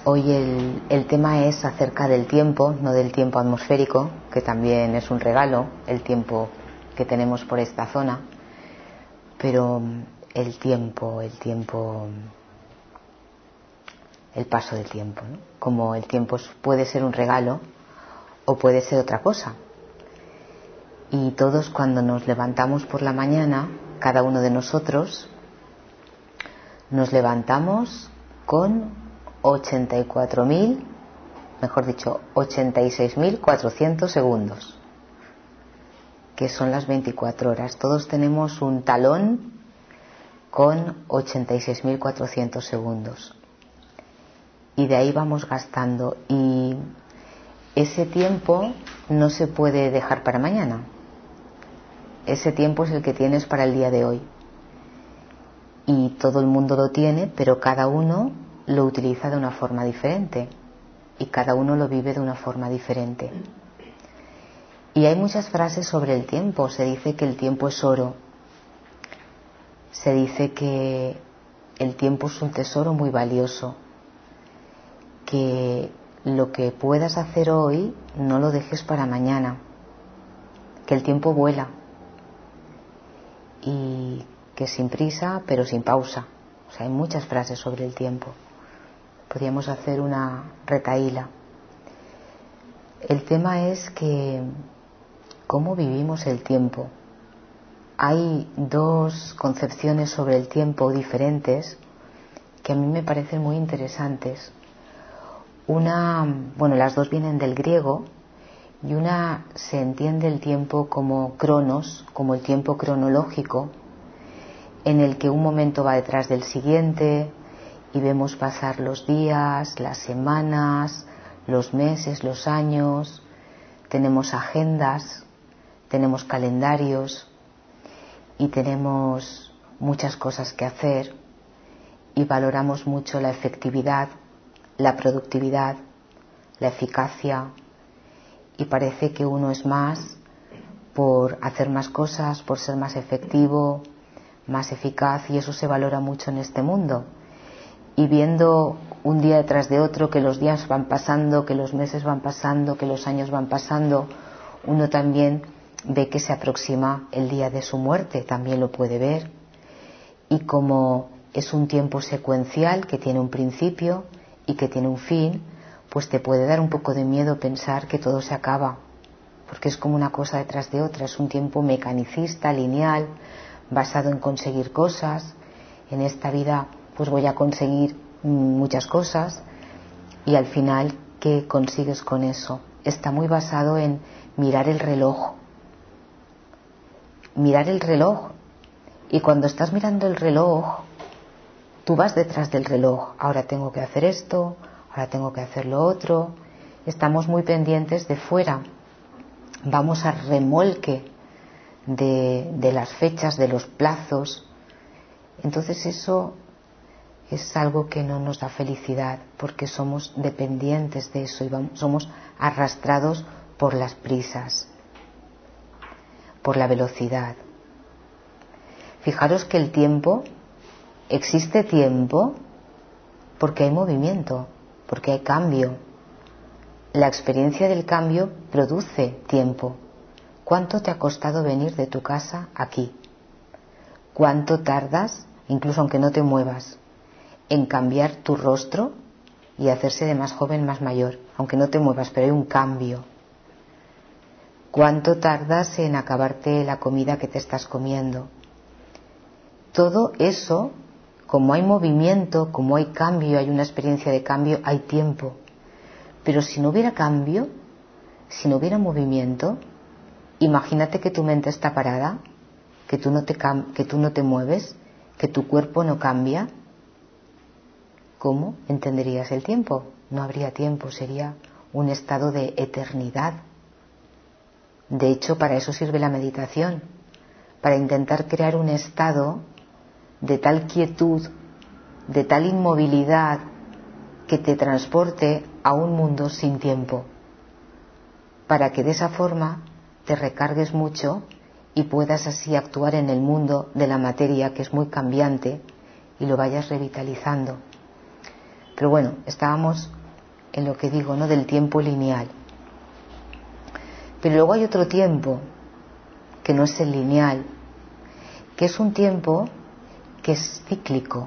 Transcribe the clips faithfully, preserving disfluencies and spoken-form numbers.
Hoy el, el tema es acerca del tiempo, no del tiempo atmosférico, que también es un regalo, el tiempo que tenemos por esta zona, pero el tiempo, el tiempo, el paso del tiempo, ¿no? Como el tiempo puede ser un regalo o puede ser otra cosa. Y todos cuando nos levantamos por la mañana, cada uno de nosotros, nos levantamos con ochenta y cuatro mil, mejor dicho, ochenta y seis mil cuatrocientos segundos, que son las veinticuatro horas. Todos tenemos un talón con ochenta y seis mil cuatrocientos segundos. Y de ahí vamos gastando. Y ese tiempo no se puede dejar para mañana. Ese tiempo es el que tienes para el día de hoy. Y todo el mundo lo tiene, pero cada uno lo utiliza de una forma diferente. Y cada uno lo vive de una forma diferente. Y hay muchas frases sobre el tiempo. Se dice que el tiempo es oro. Se dice que el tiempo es un tesoro muy valioso. Que lo que puedas hacer hoy no lo dejes para mañana. Que el tiempo vuela. Y que sin prisa, pero sin pausa. O sea, hay muchas frases sobre el tiempo. Podríamos hacer una retahíla. El tema es que cómo vivimos el tiempo. Hay dos concepciones sobre el tiempo diferentes que a mí me parecen muy interesantes. Una, bueno, las dos vienen del griego, y una se entiende el tiempo como cronos, como el tiempo cronológico, en el que un momento va detrás del siguiente y vemos pasar los días, las semanas, los meses, los años, tenemos agendas, tenemos calendarios y tenemos muchas cosas que hacer y valoramos mucho la efectividad, la productividad, la eficacia, y parece que uno es más por hacer más cosas, por ser más efectivo, más eficaz, y eso se valora mucho en este mundo. Y viendo un día detrás de otro que los días van pasando, que los meses van pasando, que los años van pasando, uno también ve que se aproxima el día de su muerte, también lo puede ver. Y como es un tiempo secuencial que tiene un principio y que tiene un fin, pues te puede dar un poco de miedo pensar que todo se acaba, porque es como una cosa detrás de otra. Es un tiempo mecanicista, lineal, basado en conseguir cosas. En esta vida pues voy a conseguir muchas cosas, y al final, ¿qué consigues con eso? Está muy basado en mirar el reloj. Mirar el reloj. Y cuando estás mirando el reloj, tú vas detrás del reloj. Ahora tengo que hacer esto, ahora tengo que hacer lo otro. Estamos muy pendientes de fuera. Vamos a remolque de, de las fechas, de los plazos. Entonces eso es algo que no nos da felicidad, porque somos dependientes de eso y vamos, somos arrastrados por las prisas, por la velocidad. Fijaros que el tiempo, existe tiempo porque hay movimiento, porque hay cambio. La experiencia del cambio produce tiempo. ¿Cuánto te ha costado venir de tu casa aquí? ¿Cuánto tardas, incluso aunque no te muevas, en cambiar tu rostro y hacerse de más joven, más mayor, aunque no te muevas, pero hay un cambio? ¿Cuánto tardas en acabarte la comida que te estás comiendo? Todo eso, como hay movimiento, como hay cambio, hay una experiencia de cambio, hay tiempo. Pero si no hubiera cambio, si no hubiera movimiento, imagínate que tu mente está parada, que tú no te, que tú no te mueves, que tu cuerpo no cambia. ¿Cómo entenderías el tiempo? No habría tiempo, sería un estado de eternidad. De hecho, para eso sirve la meditación, para intentar crear un estado de tal quietud, de tal inmovilidad, que te transporte a un mundo sin tiempo, para que de esa forma te recargues mucho y puedas así actuar en el mundo de la materia, que es muy cambiante, y lo vayas revitalizando. Pero bueno, estábamos en lo que digo, ¿no?, del tiempo lineal. Pero luego hay otro tiempo que no es el lineal, que es un tiempo que es cíclico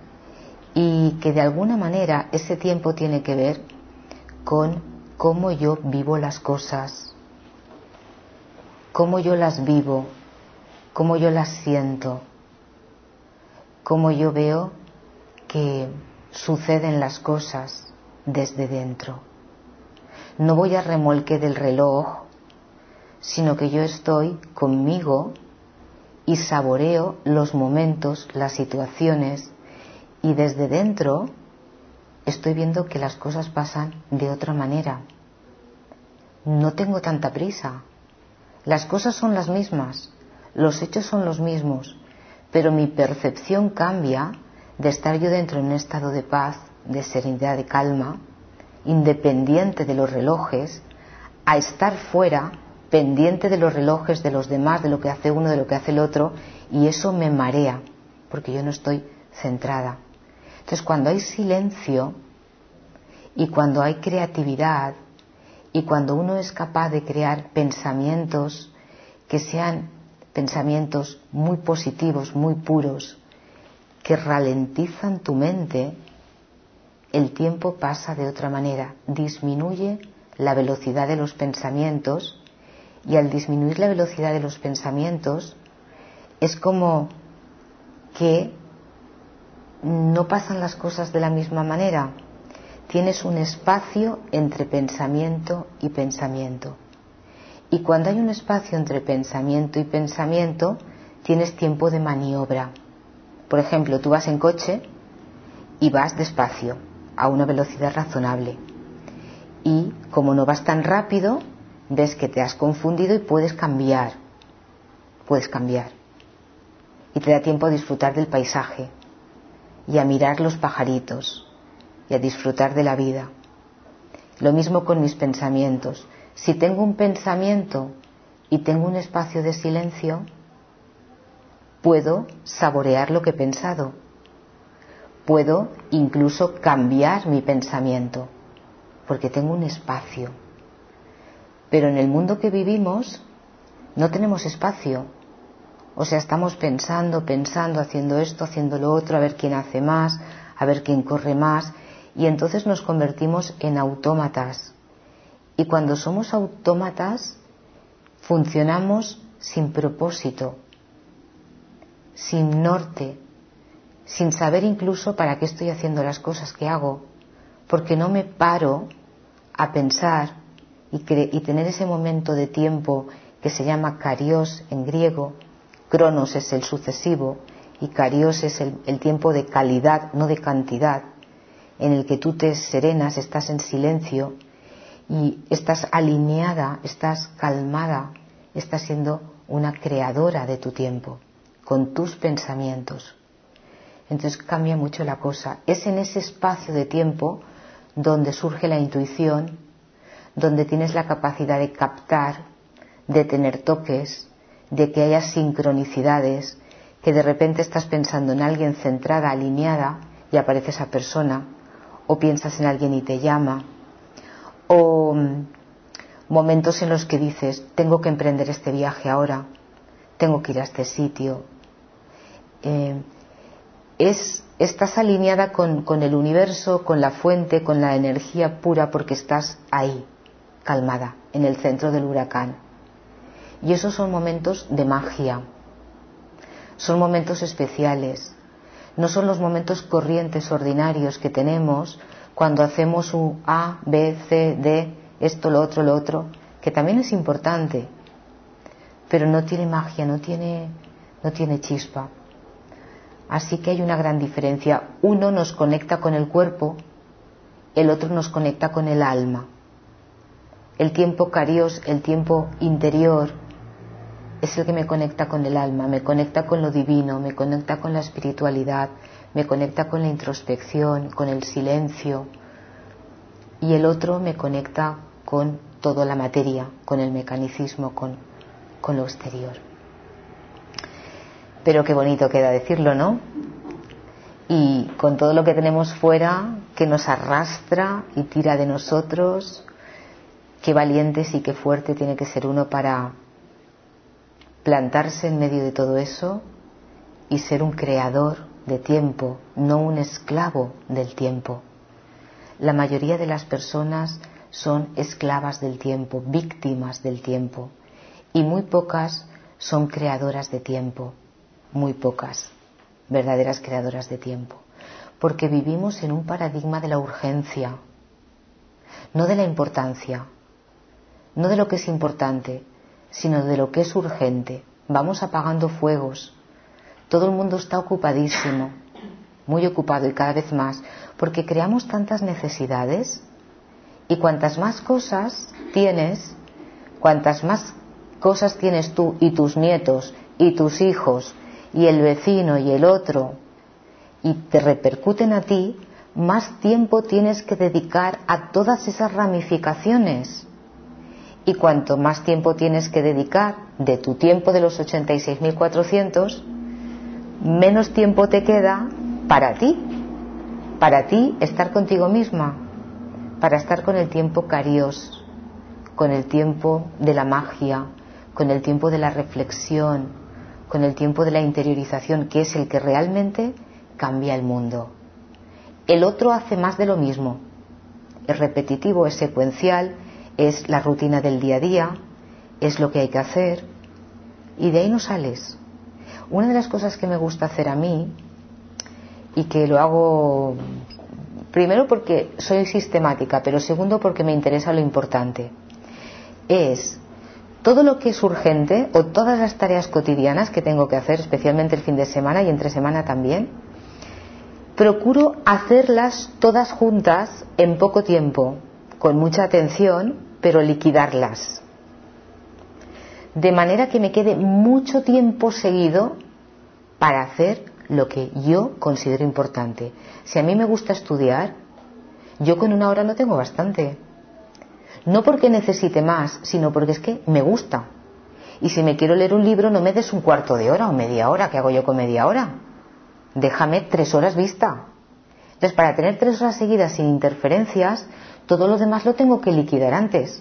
y que de alguna manera ese tiempo tiene que ver con cómo yo vivo las cosas, cómo yo las vivo, cómo yo las siento, cómo yo veo que suceden las cosas desde dentro. No voy a remolque del reloj, sino que yo estoy conmigo y saboreo los momentos, las situaciones, y desde dentro estoy viendo que las cosas pasan de otra manera. No tengo tanta prisa. Las cosas son las mismas, los hechos son los mismos, pero mi percepción cambia de estar yo dentro en un estado de paz, de serenidad, de calma, independiente de los relojes, a estar fuera, pendiente de los relojes de los demás, de lo que hace uno, de lo que hace el otro, y eso me marea, porque yo no estoy centrada. Entonces, cuando hay silencio y cuando hay creatividad y cuando uno es capaz de crear pensamientos que sean pensamientos muy positivos, muy puros, que ralentizan tu mente, el tiempo pasa de otra manera, disminuye la velocidad de los pensamientos, y al disminuir la velocidad de los pensamientos es como que no pasan las cosas de la misma manera. Tienes un espacio entre pensamiento y pensamiento. Y cuando hay un espacio entre pensamiento y pensamiento, tienes tiempo de maniobra. Por ejemplo, tú vas en coche y vas despacio, a una velocidad razonable. Y como no vas tan rápido, ves que te has confundido y puedes cambiar. Puedes cambiar. Y te da tiempo a disfrutar del paisaje y a mirar los pajaritos y a disfrutar de la vida. Lo mismo con mis pensamientos. Si tengo un pensamiento y tengo un espacio de silencio, puedo saborear lo que he pensado. Puedo incluso cambiar mi pensamiento, porque tengo un espacio. Pero en el mundo que vivimos no tenemos espacio. O sea, estamos pensando, pensando, haciendo esto, haciendo lo otro, a ver quién hace más, a ver quién corre más, y entonces nos convertimos en autómatas. Y cuando somos autómatas, funcionamos sin propósito, sin norte, sin saber incluso para qué estoy haciendo las cosas que hago, porque no me paro a pensar y, cre- y tener ese momento de tiempo que se llama kairos en griego. Cronos es el sucesivo y kairos es el, el tiempo de calidad, no de cantidad, en el que tú te serenas, estás en silencio y estás alineada, estás calmada, estás siendo una creadora de tu tiempo, con tus pensamientos. Entonces cambia mucho la cosa. Es en ese espacio de tiempo donde surge la intuición, donde tienes la capacidad de captar, de tener toques, de que haya sincronicidades, que de repente estás pensando en alguien centrada, alineada, y aparece esa persona, o piensas en alguien y te llama, o momentos en los que dices, tengo que emprender este viaje ahora, tengo que ir a este sitio. Eh, es, estás alineada con, con el universo, con la fuente, con la energía pura, porque estás ahí, calmada, en el centro del huracán. Y esos son momentos de magia, son momentos especiales, no son los momentos corrientes, ordinarios que tenemos cuando hacemos un A, B, C, D, esto, lo otro, lo otro, que también es importante, pero no tiene magia, no tiene, no tiene chispa. Así que hay una gran diferencia. Uno nos conecta con el cuerpo, el otro nos conecta con el alma. El tiempo kairos, el tiempo interior, es el que me conecta con el alma, me conecta con lo divino, me conecta con la espiritualidad, me conecta con la introspección, con el silencio, y el otro me conecta con toda la materia, con el mecanicismo, con, con lo exterior. Pero qué bonito queda decirlo, ¿no? y con todo lo que tenemos fuera que nos arrastra y tira de nosotros. Qué valientes y qué fuerte tiene que ser uno para plantarse en medio de todo eso y ser un creador de tiempo, no un esclavo del tiempo. La mayoría de las personas son esclavas del tiempo, víctimas del tiempo, y muy pocas son creadoras de tiempo, muy pocas, verdaderas creadoras de tiempo, porque vivimos en un paradigma de la urgencia, no de la importancia, no de lo que es importante, sino de lo que es urgente. Vamos apagando fuegos, todo el mundo está ocupadísimo, muy ocupado y cada vez más, porque creamos tantas necesidades y cuantas más cosas tienes, cuantas más cosas tienes tú y tus nietos y tus hijos y el vecino y el otro y te repercuten a ti, más tiempo tienes que dedicar a todas esas ramificaciones. Y cuanto más tiempo tienes que dedicar de tu tiempo de los ochenta y seis mil cuatrocientos, menos tiempo te queda para ti, para ti estar contigo misma, para estar con el tiempo carios, con el tiempo de la magia, con el tiempo de la reflexión, con el tiempo de la interiorización, que es el que realmente cambia el mundo. El otro hace más de lo mismo, es repetitivo, es secuencial, es la rutina del día a día, es lo que hay que hacer, y de ahí no sales. Una de las cosas que me gusta hacer a mí, y que lo hago primero porque soy sistemática, pero segundo porque me interesa lo importante, es todo lo que es urgente o todas las tareas cotidianas que tengo que hacer, especialmente el fin de semana y entre semana también, procuro hacerlas todas juntas en poco tiempo, con mucha atención, pero liquidarlas, de manera que me quede mucho tiempo seguido para hacer lo que yo considero importante. Si a mí me gusta estudiar, yo con una hora no tengo bastante, no porque necesite más, sino porque es que me gusta. Y si me quiero leer un libro, no me des un cuarto de hora o media hora. ¿Qué hago yo con media hora? Déjame tres horas vista. Entonces, para tener tres horas seguidas sin interferencias, todo lo demás lo tengo que liquidar antes.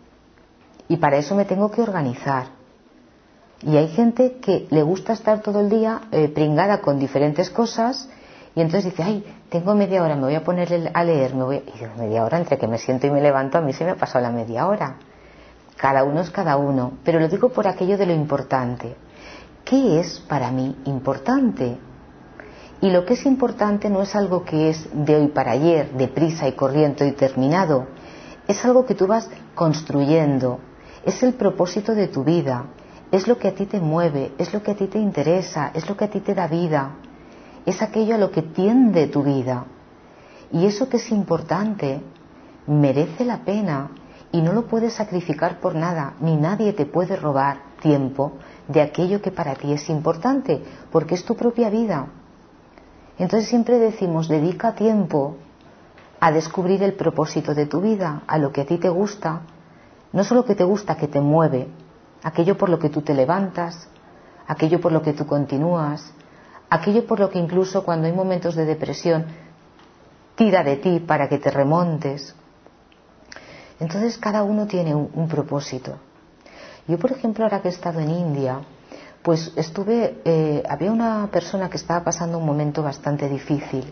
Y para eso me tengo que organizar. Y hay gente que le gusta estar todo el día eh, pringada con diferentes cosas, y entonces dice, ay, tengo media hora, me voy a poner a leer, me voy a... y digo, media hora, entre que me siento y me levanto, a mí se me ha pasado la media hora. Cada uno es cada uno, pero lo digo por aquello de lo importante. ¿Qué es para mí importante? Y lo que es importante no es algo que es de hoy para ayer, deprisa y corriendo y terminado. Es algo que tú vas construyendo, es el propósito de tu vida, es lo que a ti te mueve, es lo que a ti te interesa, es lo que a ti te da vida, es aquello a lo que tiende tu vida. Y eso que es importante merece la pena y no lo puedes sacrificar por nada, ni nadie te puede robar tiempo de aquello que para ti es importante, porque es tu propia vida. Entonces siempre decimos, dedica tiempo a descubrir el propósito de tu vida, a lo que a ti te gusta, no solo que te gusta, que te mueve, aquello por lo que tú te levantas, aquello por lo que tú continúas, aquello por lo que incluso cuando hay momentos de depresión tira de ti para que te remontes. Entonces cada uno tiene un, un propósito. Yo, por ejemplo, ahora que he estado en India, pues estuve, eh, había una persona que estaba pasando un momento bastante difícil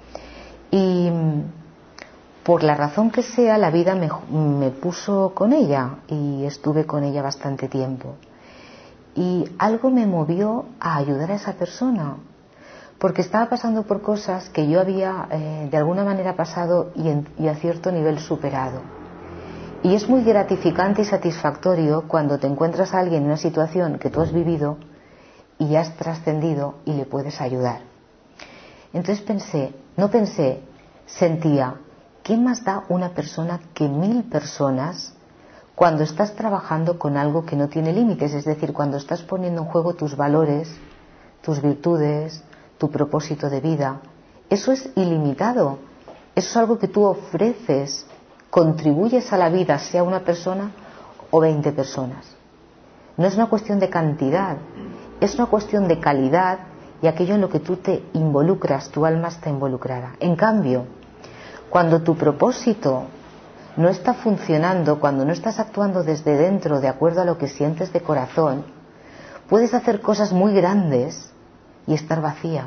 y por la razón que sea la vida me, me puso con ella y estuve con ella bastante tiempo y algo me movió a ayudar a esa persona porque estaba pasando por cosas que yo había eh, de alguna manera pasado y, en, y a cierto nivel superado. Y es muy gratificante y satisfactorio cuando te encuentras a alguien en una situación que tú has vivido y has trascendido y le puedes ayudar. Entonces pensé, no pensé, sentía, ¿qué más da una persona que mil personas cuando estás trabajando con algo que no tiene límites? Es decir, cuando estás poniendo en juego tus valores, tus virtudes, tu propósito de vida. Eso es ilimitado, eso es algo que tú ofreces, contribuyes a la vida, sea una persona o veinte personas. No es una cuestión de cantidad, es una cuestión de calidad y aquello en lo que tú te involucras, tu alma está involucrada. En cambio, cuando tu propósito no está funcionando, cuando no estás actuando desde dentro de acuerdo a lo que sientes de corazón, puedes hacer cosas muy grandes y estar vacía.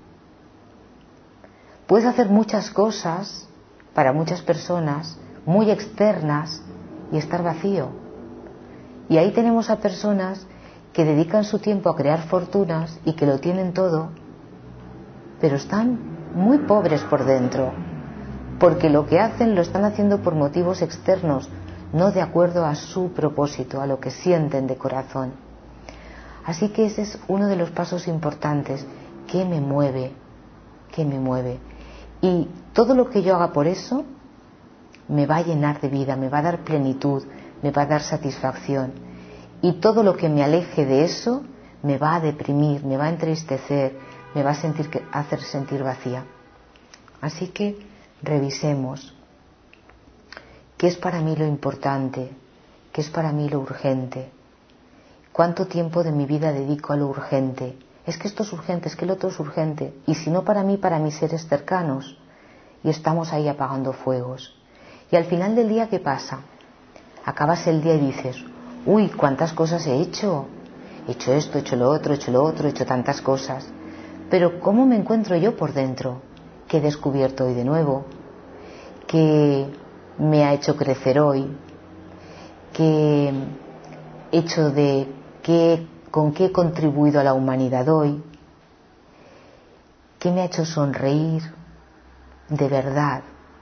Puedes hacer muchas cosas para muchas personas muy externas y estar vacío. Y ahí tenemos a personas que dedican su tiempo a crear fortunas y que lo tienen todo, pero están muy pobres por dentro, porque lo que hacen lo están haciendo por motivos externos, no de acuerdo a su propósito, a lo que sienten de corazón. Así que ese es uno de los pasos importantes. ¿Qué me mueve? ¿Qué me mueve? Y todo lo que yo haga por eso me va a llenar de vida, me va a dar plenitud, me va a dar satisfacción. Y todo lo que me aleje de eso me va a deprimir, me va a entristecer, me va a sentir que, hacer sentir vacía. Así que revisemos qué es para mí lo importante, qué es para mí lo urgente, cuánto tiempo de mi vida dedico a lo urgente. Es que esto es urgente, es que el otro es urgente, y si no para mí, para mis seres cercanos, y estamos ahí apagando fuegos. Y al final del día, ¿qué pasa? Acabas el día y dices, uy, cuántas cosas he hecho, he hecho esto, he hecho lo otro, he hecho lo otro, he hecho tantas cosas, pero ¿cómo me encuentro yo por dentro? ¿Qué he descubierto hoy de nuevo? ¿Qué me ha hecho crecer hoy? ¿Qué he hecho de qué, con qué he contribuido a la humanidad hoy? ¿Qué me ha hecho sonreír de verdad?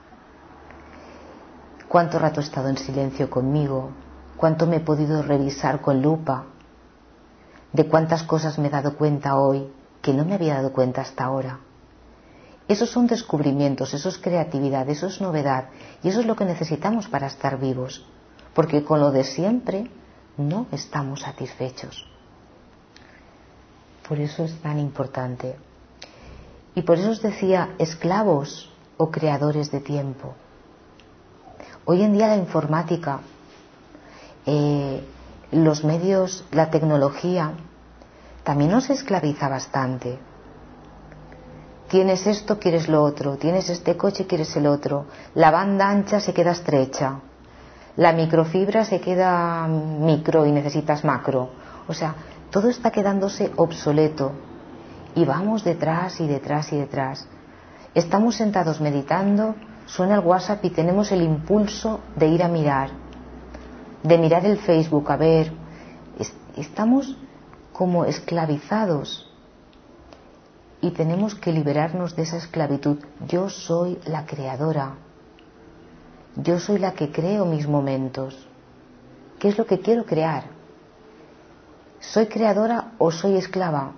¿Cuánto rato he estado en silencio conmigo? ¿Cuánto me he podido revisar con lupa? ¿De cuántas cosas me he dado cuenta hoy que no me había dado cuenta hasta ahora? Esos son descubrimientos, eso es creatividad, eso es novedad, y eso es lo que necesitamos para estar vivos, porque con lo de siempre no estamos satisfechos. Por eso es tan importante. Y por eso os decía, esclavos o creadores de tiempo. Hoy en día la informática, eh, los medios, la tecnología, también nos esclaviza bastante. Tienes esto, quieres lo otro, tienes este coche, quieres el otro, la banda ancha se queda estrecha, la microfibra se queda micro y necesitas macro. O sea, todo está quedándose obsoleto y vamos detrás y detrás y detrás. Estamos sentados meditando, suena el WhatsApp y tenemos el impulso de ir a mirar, de mirar el Facebook, a ver, estamos como esclavizados y tenemos que liberarnos de esa esclavitud. Yo soy la creadora, yo soy la que creo mis momentos. ¿Qué es lo que quiero crear? ¿Soy creadora o soy esclava?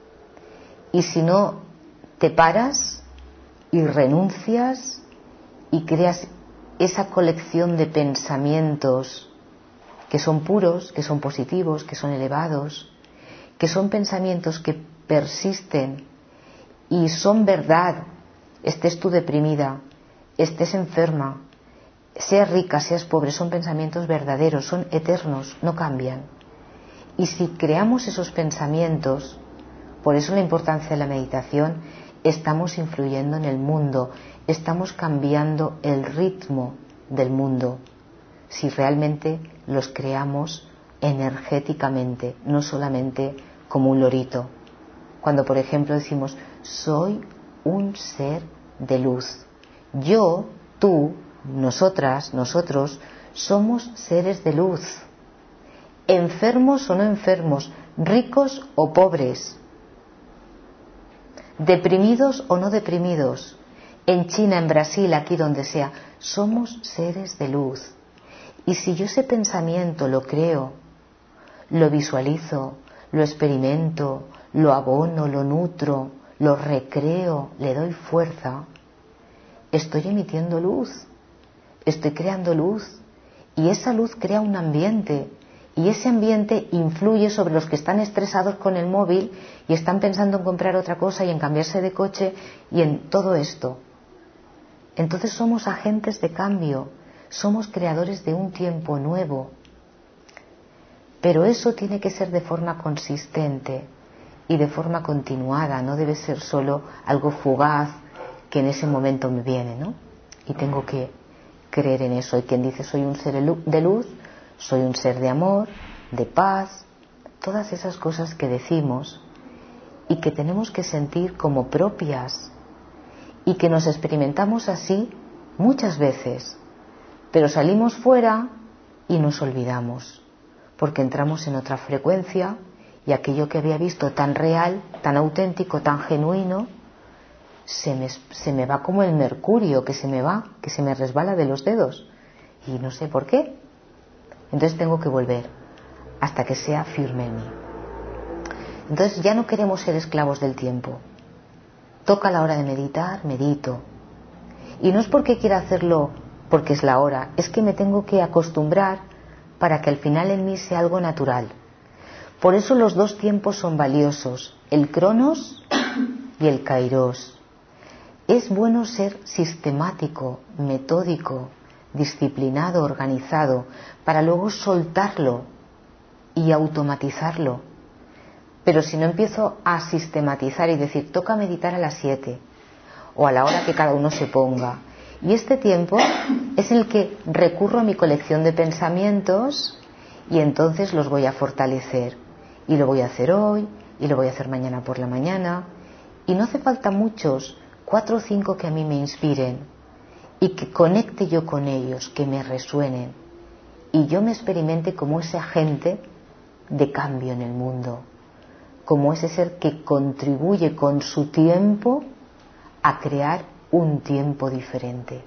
Y si no te paras y renuncias y creas esa colección de pensamientos que son puros, que son positivos, que son elevados, que son pensamientos que persisten y son verdad, estés tú deprimida, estés enferma, seas rica, seas pobre, son pensamientos verdaderos, son eternos, no cambian. Y si creamos esos pensamientos, por eso la importancia de la meditación, estamos influyendo en el mundo, estamos cambiando el ritmo del mundo, si realmente los creamos energéticamente, no solamente como un lorito. Cuando, por ejemplo, decimos, soy un ser de luz. Yo, tú, nosotras, nosotros, somos seres de luz. Enfermos o no enfermos, ricos o pobres, deprimidos o no deprimidos, en China, en Brasil, aquí donde sea, somos seres de luz. Y si yo ese pensamiento lo creo, lo visualizo, lo experimento, lo abono, lo nutro, lo recreo, le doy fuerza, estoy emitiendo luz, estoy creando luz, y esa luz crea un ambiente, y ese ambiente influye sobre los que están estresados con el móvil y están pensando en comprar otra cosa y en cambiarse de coche y en todo esto. Entonces somos agentes de cambio, somos creadores de un tiempo nuevo. Pero eso tiene que ser de forma consistente. y de forma continuada, no debe ser solo algo fugaz que en ese momento me viene, ¿no? Y tengo que creer en eso. Hay quien dice soy un ser de luz, soy un ser de amor, de paz, todas esas cosas que decimos y que tenemos que sentir como propias y que nos experimentamos así muchas veces, pero salimos fuera y nos olvidamos porque entramos en otra frecuencia y aquello que había visto tan real, tan auténtico, tan genuino, se me, se me va como el mercurio que se me va, que se me resbala de los dedos y no sé por qué. Entonces tengo que volver hasta que sea firme en mí. Entonces ya no queremos ser esclavos del tiempo. Toca la hora de meditar, medito. Y no es porque quiera hacerlo porque es la hora, es que me tengo que acostumbrar para que al final en mí sea algo natural. Por eso los dos tiempos son valiosos, el Cronos y el Kairos. Es bueno ser sistemático, metódico, disciplinado, organizado, para luego soltarlo y automatizarlo. Pero si no empiezo a sistematizar y decir, toca meditar a las siete o a la hora que cada uno se ponga, y este tiempo es el que recurro a mi colección de pensamientos y entonces los voy a fortalecer. Y lo voy a hacer hoy, y lo voy a hacer mañana por la mañana. Y no hace falta muchos, cuatro o cinco que a mí me inspiren y que conecte yo con ellos, que me resuenen. Y yo me experimente como ese agente de cambio en el mundo, como ese ser que contribuye con su tiempo a crear un tiempo diferente.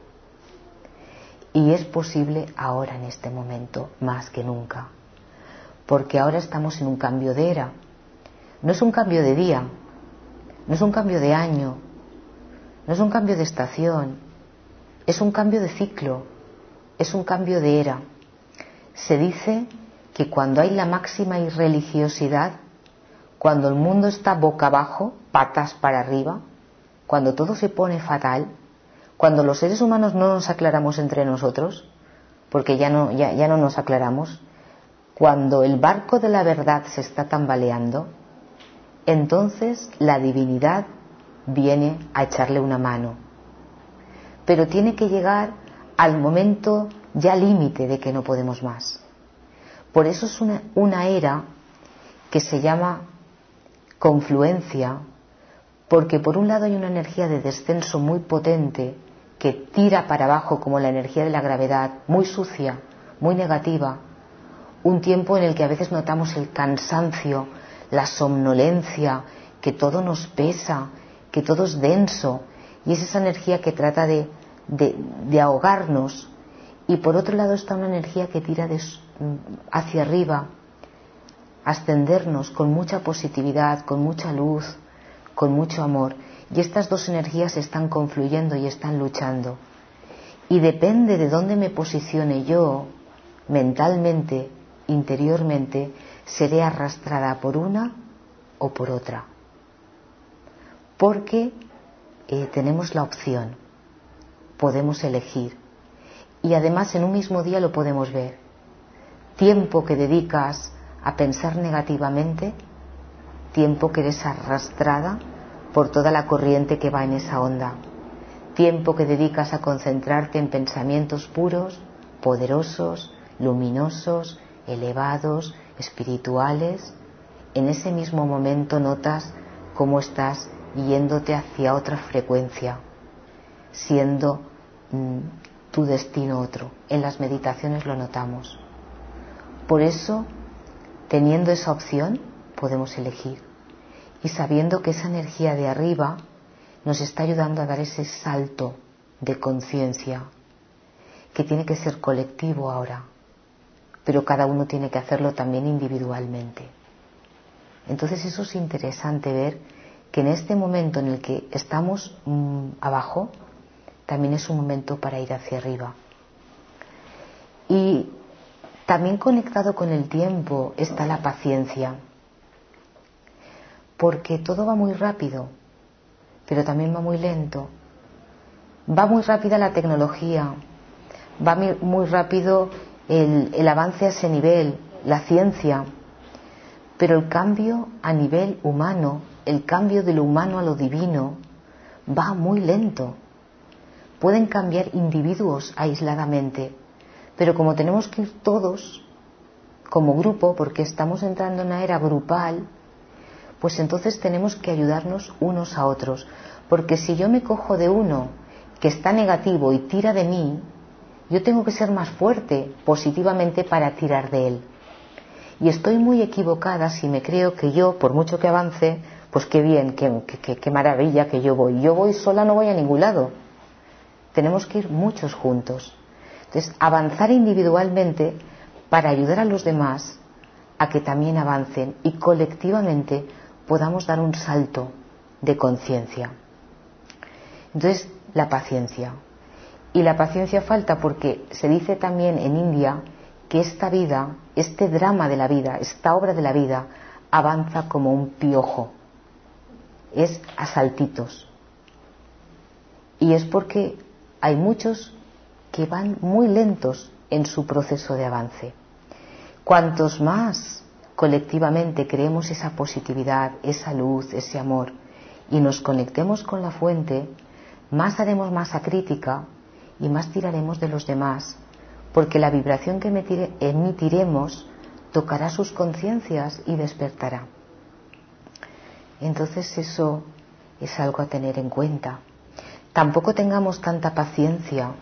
Y es posible ahora, en este momento, más que nunca, porque ahora estamos en un cambio de era. No es un cambio de día, no es un cambio de año, no es un cambio de estación, es un cambio de ciclo, es un cambio de era. Se dice que cuando hay la máxima irreligiosidad, cuando el mundo está boca abajo, patas para arriba, cuando todo se pone fatal, cuando los seres humanos no nos aclaramos entre nosotros, porque ya no, ya, ya no nos aclaramos, cuando el barco de la verdad se está tambaleando, entonces la divinidad viene a echarle una mano. Pero tiene que llegar al momento ya límite de que no podemos más. Por eso es una, una era que se llama confluencia, porque por un lado hay una energía de descenso muy potente que tira para abajo como la energía de la gravedad, muy sucia, muy negativa, un tiempo en el que a veces notamos el cansancio, la somnolencia, que todo nos pesa, que todo es denso, y es esa energía que trata de, de, de ahogarnos. Y por otro lado está una energía que tira de, hacia arriba, ascendernos con mucha positividad, con mucha luz, con mucho amor. Y estas dos energías están confluyendo y están luchando. Y depende de dónde me posicione yo, mentalmente, interiormente, seré arrastrada por una o por otra. Porque eh, tenemos la opción, podemos elegir. Y además en un mismo día lo podemos ver. Tiempo que dedicas a pensar negativamente, tiempo que eres arrastrada por toda la corriente que va en esa onda, tiempo que dedicas a concentrarte en pensamientos puros, poderosos, luminosos, elevados, espirituales. En ese mismo momento notas cómo estás yéndote hacia otra frecuencia, siendo mmm, tu destino otro. En las meditaciones lo notamos. Por eso, teniendo esa opción, podemos elegir. Y sabiendo que esa energía de arriba nos está ayudando a dar ese salto de conciencia, que tiene que ser colectivo ahora, pero cada uno tiene que hacerlo también individualmente. Entonces eso es interesante ver que en este momento en el que estamos mmm, abajo, también es un momento para ir hacia arriba. Y también conectado con el tiempo está la paciencia, porque todo va muy rápido, pero también va muy lento. Va muy rápida la tecnología, va muy rápido el, el avance a ese nivel, la ciencia, Pero el cambio a nivel humano, el cambio de lo humano a lo divino, va muy lento. Pueden cambiar individuos aisladamente, pero como tenemos que ir todos como grupo, porque estamos entrando en una era grupal, pues entonces tenemos que ayudarnos unos a otros. Porque si yo me cojo de uno que está negativo y tira de mí, yo tengo que ser más fuerte positivamente para tirar de él. Y estoy muy equivocada si me creo que yo, por mucho que avance, pues qué bien, qué, qué, qué maravilla que yo voy. Yo voy sola, no voy a ningún lado. Tenemos que ir muchos juntos. Entonces, avanzar individualmente para ayudar a los demás a que también avancen y colectivamente podamos dar un salto de conciencia. Entonces, la paciencia. Y la paciencia falta porque se dice también en India que esta vida, este drama de la vida, esta obra de la vida, avanza como un piojo. Es a saltitos. Y es porque hay muchos que van muy lentos en su proceso de avance. Cuantos más colectivamente creemos esa positividad, esa luz, ese amor y nos conectemos con la fuente, más haremos masa crítica y más tiraremos de los demás, porque la vibración que emitiremos tocará sus conciencias y despertará. Entonces eso es algo a tener en cuenta. Tampoco tengamos tanta paciencia,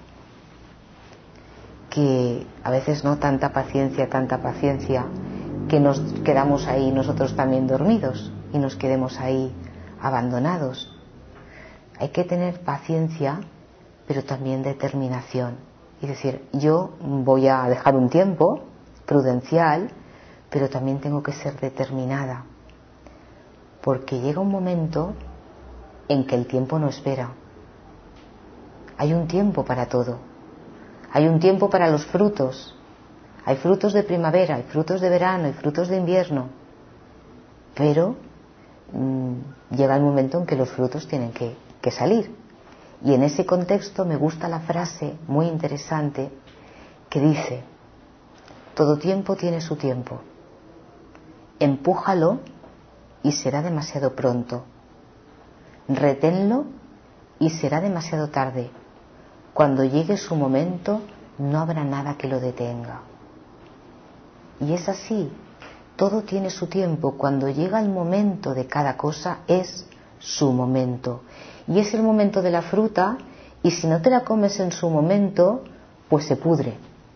que a veces no tanta paciencia, tanta paciencia, que nos quedamos ahí nosotros también dormidos y nos quedemos ahí abandonados. Hay que tener paciencia, pero también determinación. Y decir, yo voy a dejar un tiempo prudencial, pero también tengo que ser determinada, porque llega un momento en que el tiempo no espera. Hay un tiempo para todo. Hay un tiempo para los frutos. Hay frutos de primavera, hay frutos de verano, hay frutos de invierno. Pero mmm, llega el momento en que los frutos tienen que, que salir. Y en ese contexto me gusta la frase muy interesante que dice: todo tiempo tiene su tiempo. Empújalo y será demasiado pronto. Reténlo y será demasiado tarde. Cuando llegue su momento, no habrá nada que lo detenga. Y es así, todo tiene su tiempo. Cuando llega el momento de cada cosa, es su momento. Y es el momento de la fruta, y si no te la comes en su momento, pues se pudre.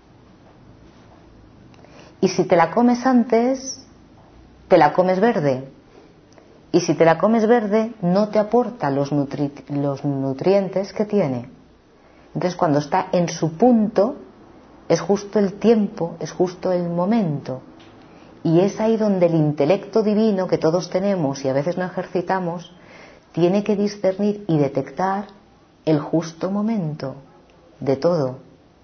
Y si te la comes antes, te la comes verde. Y si te la comes verde, no te aporta los, nutri- los nutrientes que tiene. Entonces, cuando está en su punto, es justo el tiempo, es justo el momento. Y es ahí donde el intelecto divino que todos tenemos y a veces no ejercitamos, tiene que discernir y detectar el justo momento de todo.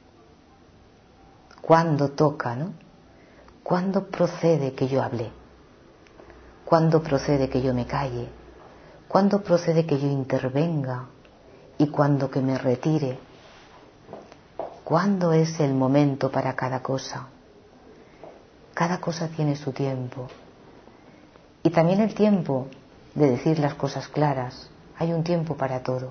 ¿Cuándo toca, no? ¿Cuándo procede que yo hable? ¿Cuándo procede que yo me calle? ¿Cuándo procede que yo intervenga? ¿Y cuándo que me retire? ¿Cuándo es el momento para cada cosa? Cada cosa tiene su tiempo. Y también el tiempo de decir las cosas claras. Hay un tiempo para todo.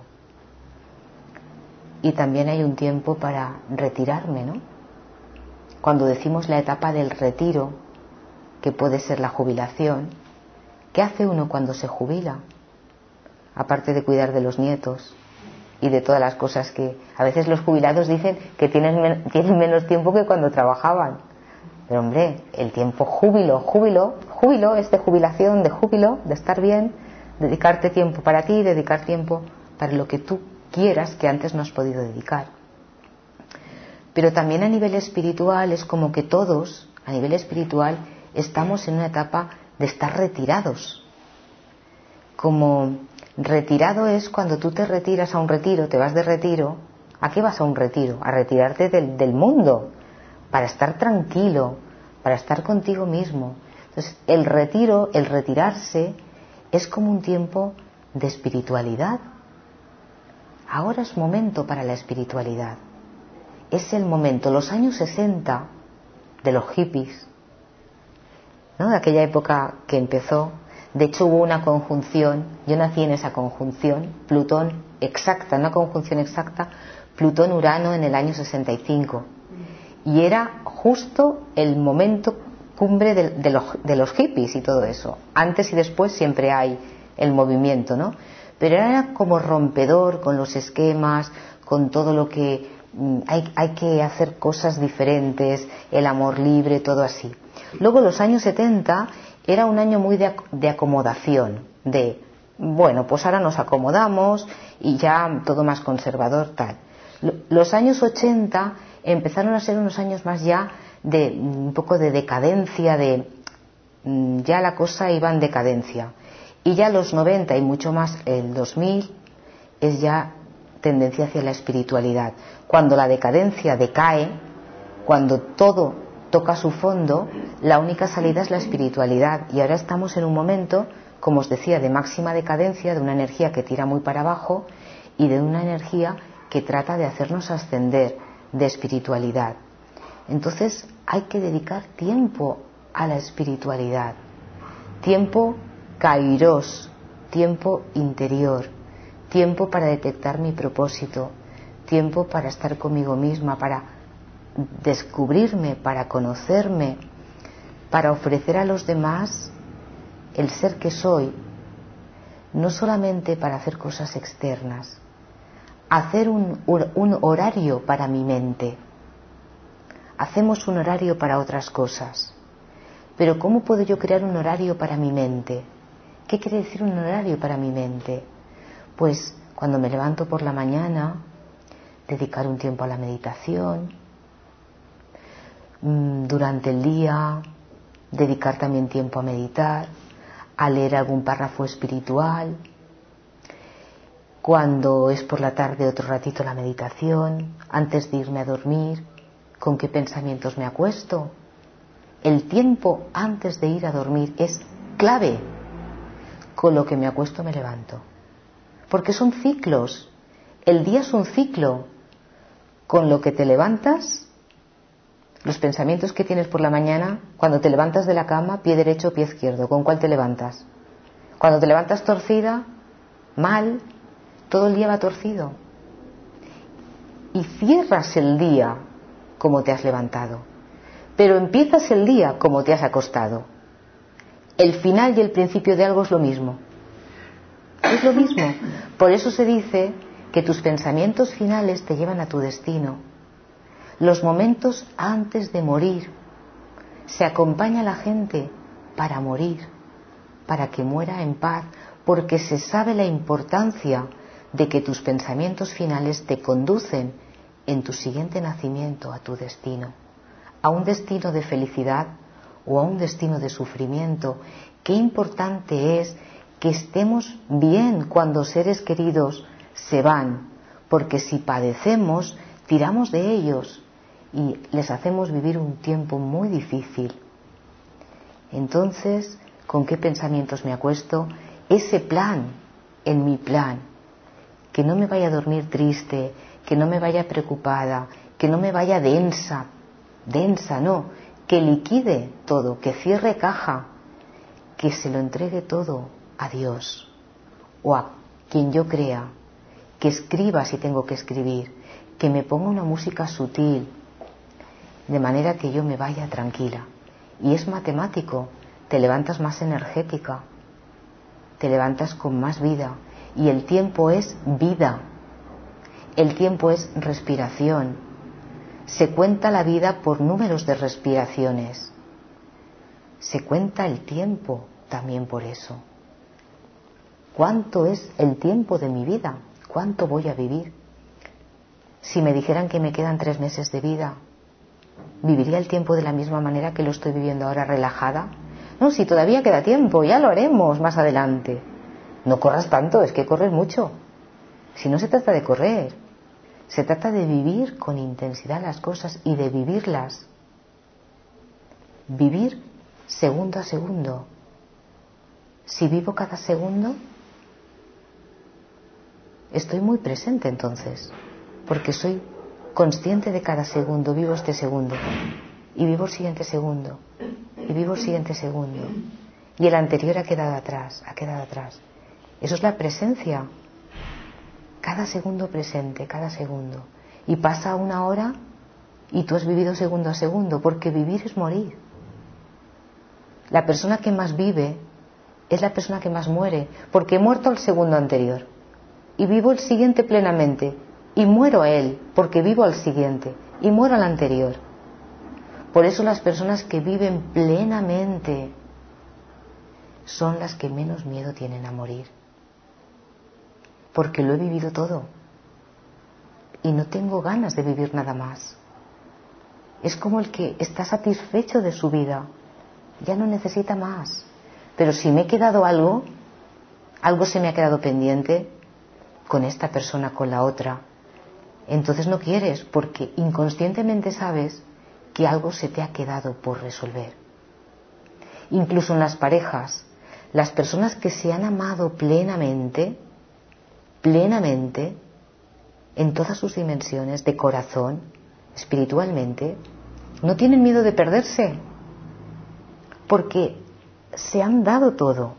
Y también hay un tiempo para retirarme, ¿no? Cuando decimos la etapa del retiro, que puede ser la jubilación, ¿qué hace uno cuando se jubila? Aparte de cuidar de los nietos y de todas las cosas que a veces los jubilados dicen que tienen, men- tienen menos tiempo que cuando trabajaban. Pero hombre, el tiempo júbilo, júbilo, júbilo es de jubilación, de júbilo, de estar bien, dedicarte tiempo para ti, dedicar tiempo para lo que tú quieras que antes no has podido dedicar. Pero también a nivel espiritual es como que todos, a nivel espiritual, estamos en una etapa de estar retirados. Como retirado es cuando tú te retiras a un retiro, te vas de retiro. ¿A qué vas a un retiro? A retirarte del, del mundo, para estar tranquilo, para estar contigo mismo. Entonces, el retiro, el retirarse, es como un tiempo de espiritualidad. Ahora es momento para la espiritualidad. Es el momento. Los años sesenta de los hippies ¿no? De aquella época que empezó. De hecho hubo una conjunción, yo nací en esa conjunción, Plutón exacta, una conjunción exacta, Plutón-Urano en el año sesenta y cinco. Y era justo el momento cumbre de, de, los, de los hippies y todo eso. Antes y después siempre hay el movimiento, ¿no? Pero era como rompedor con los esquemas, con todo lo que mm, hay, hay que hacer cosas diferentes, el amor libre, todo así. Luego los años setenta era un año muy de, de acomodación, de, bueno, pues ahora nos acomodamos y ya todo más conservador, tal. Los años ochenta empezaron a ser unos años más ya de un poco de decadencia, de ya la cosa iba en decadencia. Y ya los noventa y mucho más el dos mil es ya tendencia hacia la espiritualidad. Cuando la decadencia decae, cuando todo toca su fondo, la única salida es la espiritualidad. Y ahora estamos en un momento, como os decía, de máxima decadencia, de una energía que tira muy para abajo y de una energía que trata de hacernos ascender, de espiritualidad. Entonces hay que dedicar tiempo a la espiritualidad, tiempo kairos, tiempo interior, tiempo para detectar mi propósito, tiempo para estar conmigo misma, para descubrirme, para conocerme, para ofrecer a los demás el ser que soy, no solamente para hacer cosas externas, hacer un, un horario para mi mente. Hacemos un horario para otras cosas, pero ¿cómo puedo yo crear un horario para mi mente? ¿Qué quiere decir un horario para mi mente? Pues cuando me levanto por la mañana, dedicar un tiempo a la meditación, durante el día, dedicar también tiempo a meditar, a leer algún párrafo espiritual, cuando es por la tarde otro ratito la meditación, antes de irme a dormir, ¿con qué pensamientos me acuesto? El tiempo antes de ir a dormir es clave. Con lo que me acuesto me levanto, porque son ciclos, el día es un ciclo. Con lo que te levantas, los pensamientos que tienes por la mañana, cuando te levantas de la cama, pie derecho o pie izquierdo, ¿con cuál te levantas? Cuando te levantas torcida, mal, todo el día va torcido. Y cierras el día como te has levantado, pero empiezas el día como te has acostado. El final y el principio de algo es lo mismo. Es lo mismo. Por eso se dice que tus pensamientos finales te llevan a tu destino. Los momentos antes de morir. Se acompaña a la gente para morir, para que muera en paz, porque se sabe la importancia de que tus pensamientos finales te conducen en tu siguiente nacimiento a tu destino, a un destino de felicidad o a un destino de sufrimiento. Qué importante es que estemos bien cuando seres queridos se van, porque si padecemos, tiramos de ellos y les hacemos vivir un tiempo muy difícil. Entonces, ¿con qué pensamientos me acuesto? Ese plan, en mi plan, que no me vaya a dormir triste, que no me vaya preocupada, que no me vaya densa, densa no, que liquide todo, que cierre caja, que se lo entregue todo a Dios o a quien yo crea, que escriba si tengo que escribir, que me ponga una música sutil, de manera que yo me vaya tranquila. Y es matemático, te levantas más energética, te levantas con más vida, y el tiempo es vida, el tiempo es respiración. Se cuenta la vida por números de respiraciones, se cuenta el tiempo también por eso. ¿Cuánto es el tiempo de mi vida? ¿Cuánto voy a vivir? Si me dijeran que me quedan tres meses de vida, ¿viviría el tiempo de la misma manera que lo estoy viviendo ahora, relajada? No, si todavía queda tiempo, ya lo haremos más adelante. No corras tanto, es que corres mucho. Si no se trata de correr, se trata de vivir con intensidad las cosas y de vivirlas. Vivir segundo a segundo. Si vivo cada segundo, estoy muy presente entonces, porque soy consciente de cada segundo, vivo este segundo y vivo el siguiente segundo. y vivo el siguiente segundo. Y el anterior ha quedado atrás, ha quedado atrás. Eso es la presencia. Cada segundo presente, cada segundo. Y pasa una hora y tú has vivido segundo a segundo, porque vivir es morir. La persona que más vive es la persona que más muere, porque he muerto al segundo anterior y vivo el siguiente plenamente, y muero a él porque vivo al siguiente y muero al anterior. Por eso las personas que viven plenamente son las que menos miedo tienen a morir, porque lo he vivido todo y no tengo ganas de vivir nada más. Es como el que está satisfecho de su vida, ya no necesita más. Pero si me he quedado algo, algo se me ha quedado pendiente con esta persona, con la otra, entonces no quieres, porque inconscientemente sabes que algo se te ha quedado por resolver. Incluso en las parejas, las personas que se han amado plenamente, plenamente, en todas sus dimensiones, de corazón, espiritualmente, no tienen miedo de perderse, porque se han dado todo.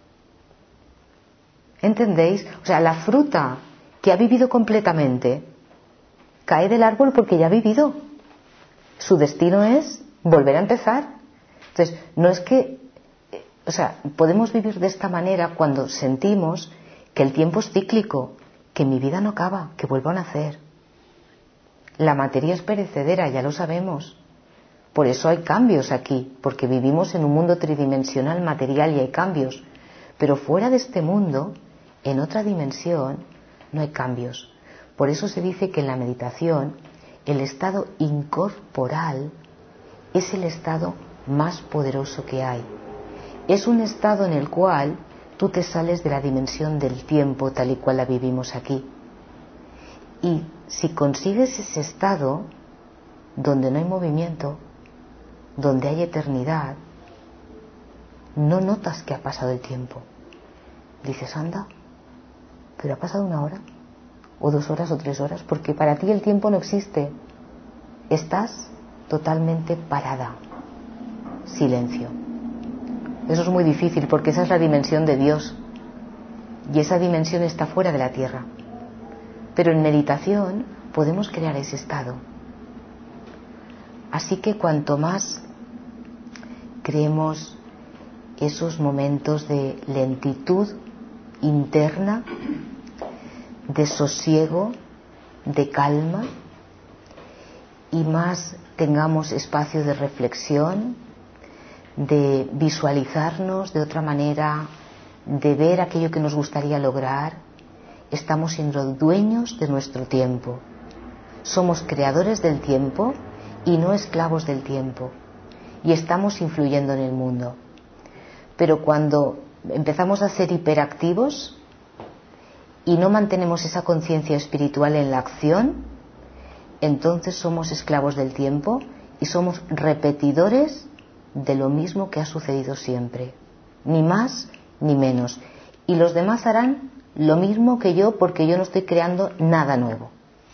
¿Entendéis? O sea, la fruta que ha vivido completamente cae del árbol porque ya ha vivido. Su destino es volver a empezar. Entonces, no es que, o sea, podemos vivir de esta manera cuando sentimos que el tiempo es cíclico, que mi vida no acaba, que vuelvo a nacer. La materia es perecedera, ya lo sabemos. Por eso hay cambios aquí, porque vivimos en un mundo tridimensional material y hay cambios. Pero fuera de este mundo, en otra dimensión, no hay cambios. Por eso se dice que en la meditación, el estado incorporal es el estado más poderoso que hay. Es un estado en el cual tú te sales de la dimensión del tiempo tal y cual la vivimos aquí. Y si consigues ese estado, donde no hay movimiento, donde hay eternidad, no notas que ha pasado el tiempo. Dices, anda, pero ha pasado una hora, o dos horas o tres horas, porque para ti el tiempo no existe. Estás totalmente parada. Silencio. Eso es muy difícil porque esa es la dimensión de Dios. Y esa dimensión está fuera de la tierra. Pero en meditación podemos crear ese estado. Así que cuanto más creemos esos momentos de lentitud interna, de sosiego, de calma, y más tengamos espacio de reflexión, de visualizarnos de otra manera, de ver aquello que nos gustaría lograr, estamos siendo dueños de nuestro tiempo. Somos creadores del tiempo y no esclavos del tiempo. Y estamos influyendo en el mundo. Pero cuando empezamos a ser hiperactivos y no mantenemos esa conciencia espiritual en la acción, entonces somos esclavos del tiempo y somos repetidores de lo mismo que ha sucedido siempre, ni más ni menos. Y los demás harán lo mismo que yo, porque yo no estoy creando nada nuevo.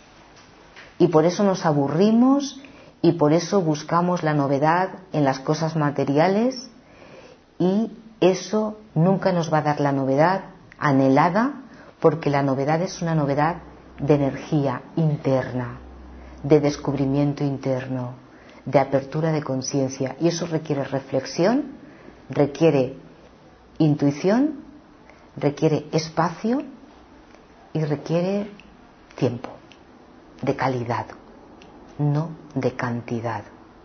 Y por eso nos aburrimos y por eso buscamos la novedad en las cosas materiales, y eso nunca nos va a dar la novedad anhelada, porque la novedad es una novedad de energía interna, de descubrimiento interno, de apertura de conciencia, y eso requiere reflexión, requiere intuición, requiere espacio y requiere tiempo, de calidad, no de cantidad,